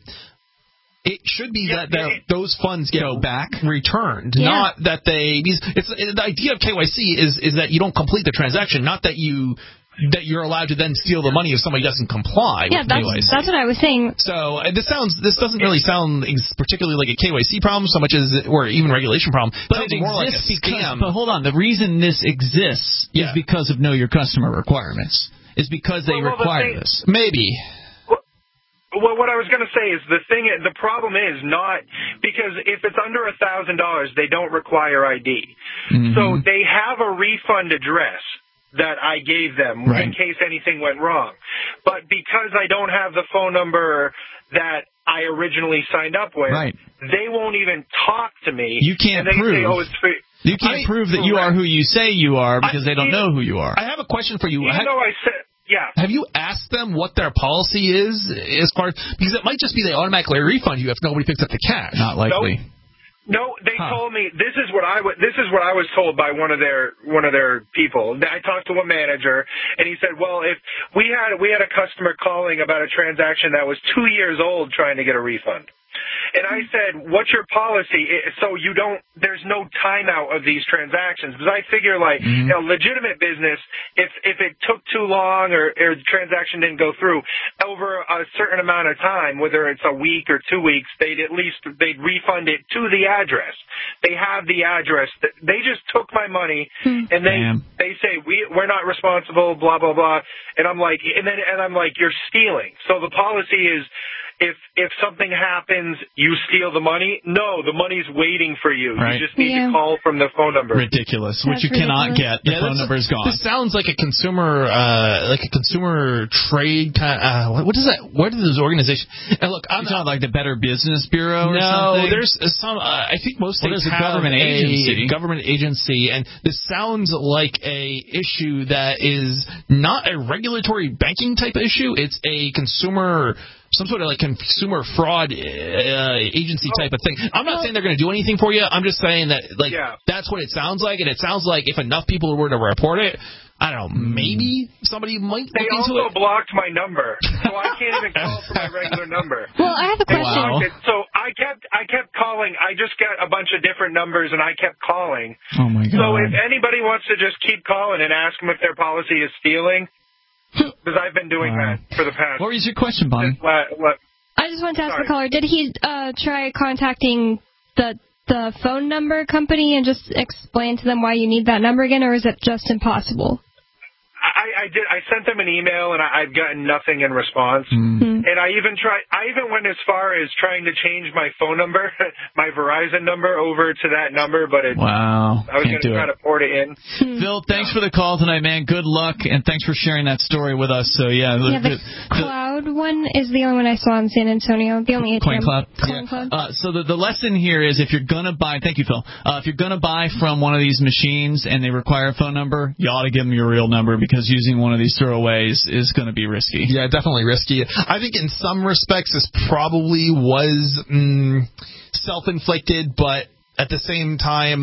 It should be that those funds get back returned, not that the idea of KYC is that you don't complete the transaction, not that you're allowed to then steal the money if somebody doesn't comply with KYC. That's what I was saying. So this doesn't really sound particularly like a KYC problem so much as or even regulation problem. But it more exists like a scam. But hold on, the reason this exists is because of know your customer requirements. Is because they require this. Maybe. Well, what I was going to say is the problem is not because if it's under $1,000, they don't require ID. Mm-hmm. So they have a refund address that I gave them in case anything went wrong. But because I don't have the phone number that I originally signed up with, they won't even talk to me. You can't prove. You can't prove that you are who you say you are because they don't know who you are. I have a question for you. Even though I said... Yeah. Have you asked them what their policy is as far as... Because it might just be they automatically refund you if nobody picks up the cash. Not likely. Nope. No, they told me this is what I was told by one of their people. I talked to a manager, and he said, "Well, if we had a customer calling about a transaction that was 2 years old trying to get a refund." And I said, "What's your policy? So there's no timeout of these transactions?" Because I figure, legitimate business, if it took too long or the transaction didn't go through over a certain amount of time, whether it's a week or 2 weeks, they'd refund it to the address. They have the address. They just took my money and they say we're not responsible, blah blah blah. And I'm like, you're stealing. So the policy is, if something happens, you steal the money. No, the money's waiting for you. You just need to call from the phone number. Ridiculous, which you cannot get. The phone number is gone. This sounds like a consumer trade kind of, what is that? What is this organization? And look, I'm not like the Better Business Bureau or something. No, there's some. I think most states have a government agency, and this sounds like a issue that is not a regulatory banking type of issue. It's a some sort of consumer fraud agency type of thing. I'm not saying they're going to do anything for you. I'm just saying that that's what it sounds like, and it sounds like if enough people were to report it, I don't know, maybe somebody might look into it. They also blocked my number, so I can't even call from my regular number. Well, I have a question. So I kept calling. I just got a bunch of different numbers, and I kept calling. Oh my God! So if anybody wants to just keep calling and ask them if their policy is stealing. Because I've been doing that for the past... What was your question, Bonnie? I just wanted to ask the caller, did he try contacting the the phone number company and just explain to them why you need that number again, or is it just impossible? I did. I sent them an email, and I've gotten nothing in response. And I even went as far as trying to change my phone number, my Verizon number, over to that number, but I was going to try to port it in. Phil, thanks for the call tonight, man. Good luck, and thanks for sharing that story with us. So the cloud one is the only one I saw in San Antonio. The only ATM. CoinCloud. So the lesson here is, if you're going to buy, thank you, Phil. If you're going to buy from one of these machines and they require a phone number, you ought to give them your real number, because using one of these throwaways is going to be risky. Yeah, definitely risky. I think in some respects this probably was self-inflicted, but at the same time,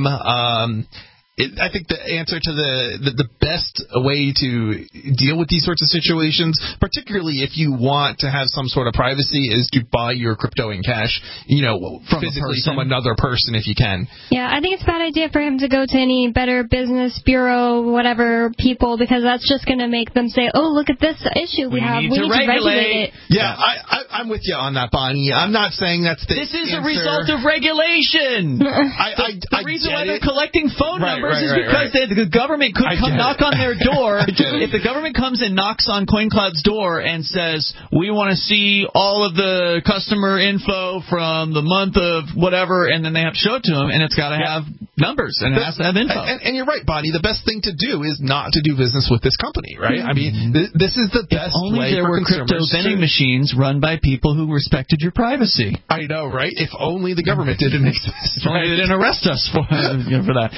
I think the answer to the best way to deal with these sorts of situations, particularly if you want to have some sort of privacy, is to buy your crypto in cash, physically from another person if you can. Yeah, I think it's a bad idea for him to go to any Better Business Bureau, whatever people, because that's just going to make them say, oh, look at this issue we have. We need to regulate it. Yeah, I'm with you on that, Bonnie. I'm not saying that's the This is a result of regulation. The reason why they're collecting phone numbers is because the government could come knock on their door. If the government comes and knocks on CoinCloud's door and says, we want to see all of the customer info from the month of whatever, and then they have to show it to them, and it's got to have numbers, and it has to have info. And you're right, Bonnie. The best thing to do is not to do business with this company, right? I mean, this is the best way there for were crypto vending machines run by people who respected your privacy. I know, right? If only the government didn't exist. If only they didn't arrest us for that.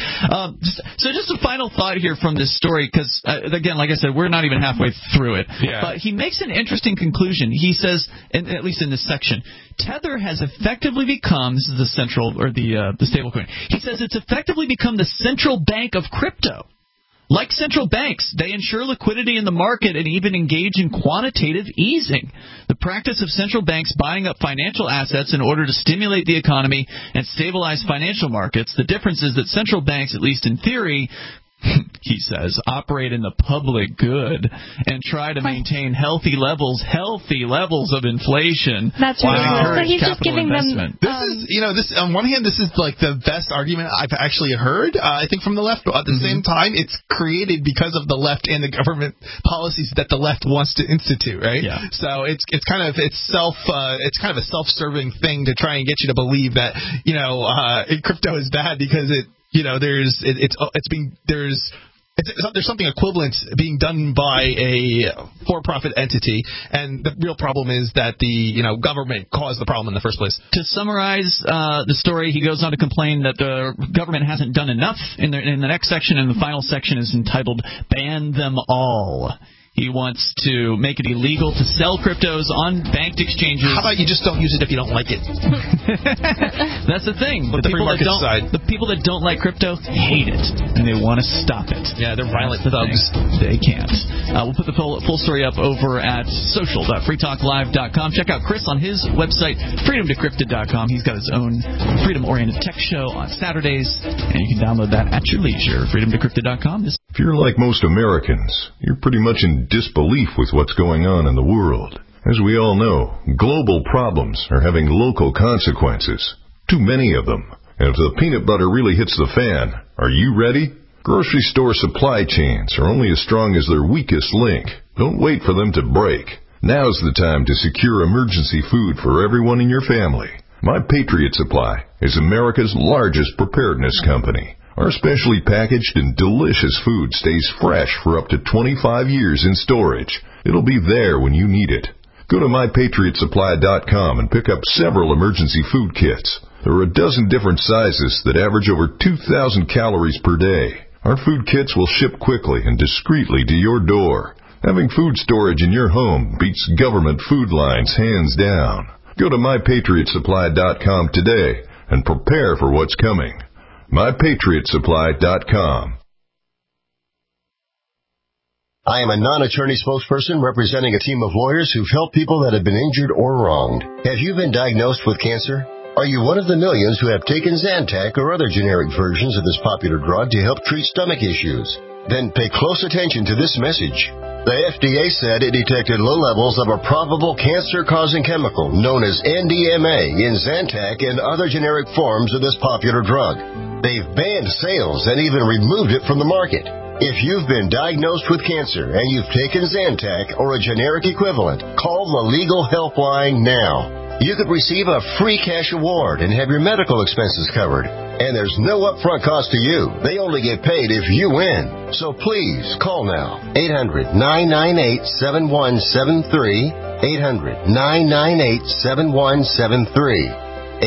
So just a final thought here from this story, because, again, like I said, we're not even halfway through it. Yeah. But he makes an interesting conclusion. He says, at least in this section, Tether has effectively become, this is the central, or the stablecoin, he says it's effectively become the central bank of crypto. Like central banks, they ensure liquidity in the market and even engage in quantitative easing. The practice of central banks buying up financial assets in order to stimulate the economy and stabilize financial markets. The difference is that central banks, at least in theory, he says, operate in the public good and try to maintain healthy levels of inflation. That's right. So he's just giving them. This on one hand, this is like the best argument I've actually heard. I think from the left. At the same time, it's created because of the left and the government policies that the left wants to institute. Right. Yeah. So it's kind of a self-serving thing to try and get you to believe that crypto is bad because there's something equivalent being done by a for-profit entity, and the real problem is that the government caused the problem in the first place. To summarize the story, he goes on to complain that the government hasn't done enough. In the next section, and the final section is entitled "Ban Them All." He wants to make it illegal to sell cryptos on banked exchanges. How about you just don't use it if you don't like it? That's the thing. The people that don't like crypto hate it, and they want to stop it. Yeah, they're violent thugs. They can't. We'll put the full story up over at social.freetalklive.com. Check out Chris on his website, freedomdecrypted.com. He's got his own freedom-oriented tech show on Saturdays, and you can download that at your leisure. freedomdecrypted.com. If you're like most Americans, you're pretty much in disbelief with what's going on in the world. As we all know, global problems are having local consequences. Too many of them. And if the peanut butter really hits the fan, are you ready? Grocery store supply chains are only as strong as their weakest link. Don't wait for them to break. Now's the time to secure emergency food for everyone in your family. My Patriot Supply is America's largest preparedness company. Our specially packaged and delicious food stays fresh for up to 25 years in storage. It'll be there when you need it. Go to MyPatriotSupply.com and pick up several emergency food kits. There are a dozen different sizes that average over 2,000 calories per day. Our food kits will ship quickly and discreetly to your door. Having food storage in your home beats government food lines hands down. Go to MyPatriotSupply.com today and prepare for what's coming. MyPatriotSupply.com. I am a non-attorney spokesperson representing a team of lawyers who've helped people that have been injured or wronged. Have you been diagnosed with cancer? Are you one of the millions who have taken Zantac or other generic versions of this popular drug to help treat stomach issues? Then pay close attention to this message. The FDA said it detected low levels of a probable cancer-causing chemical known as NDMA in Zantac and other generic forms of this popular drug. They've banned sales and even removed it from the market. If you've been diagnosed with cancer and you've taken Zantac or a generic equivalent, call the Legal Helpline now. You could receive a free cash award and have your medical expenses covered. And there's no upfront cost to you. They only get paid if you win. So please, call now. 800-998-7173. 800-998-7173.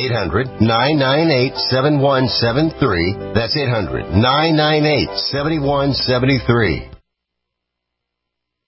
800-998-7173. That's 800-998-7173.